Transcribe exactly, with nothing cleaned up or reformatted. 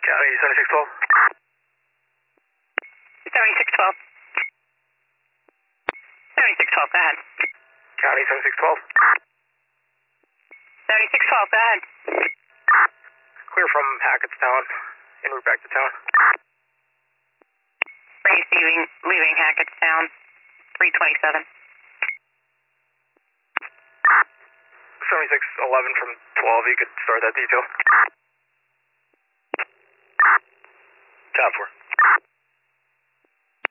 County seventy-six twelve. seventy-six twelve. seventy-six twelve, go ahead. County seventy-six twelve. seventy-six twelve, go ahead. Clear from Hackettstown, en route back to town. Race leaving, leaving Hackettstown, three twenty-seven. seventy-six eleven from twelve, you could start that detail. Top four.